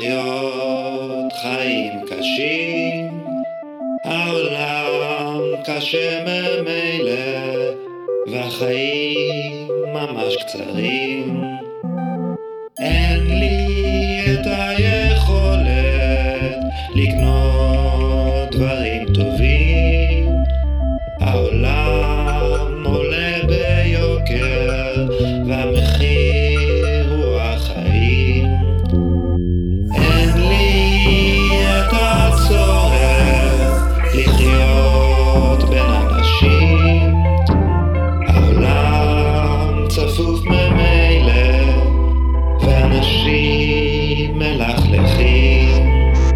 לחיות חיים קשים, העולם קשה ממילא, והחיים ממש קצרים. אין לי את היכולת לקנות דברים טובים, העולם עולה ביוקר והמחיר הוא החיים. אין לי את הצורך לחיות בין אנשים, העולם צפוף ממילא ואנשים מלכלכים.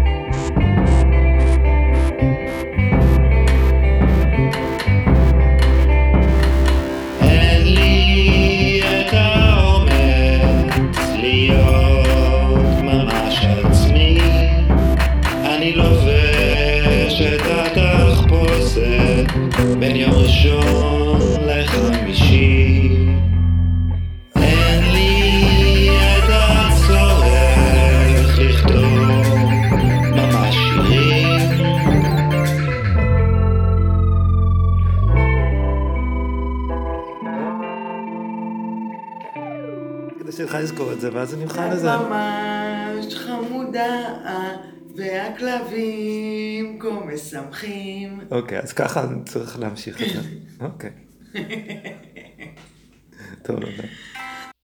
אין לי את האומץ להיות ממש עצמי, אני לובש את התחפושת בין יום ראשון לחמישי. אין לי את הצורך לכתוב ממש שירים, כדי שלך לזכור את זה ואז אני אוכל לזה. את ממש חמודה והכלבים כה משמחים. אוקיי, אז ככה אני צריך להמשיך את זה. אוקיי. טוב, לא יודע.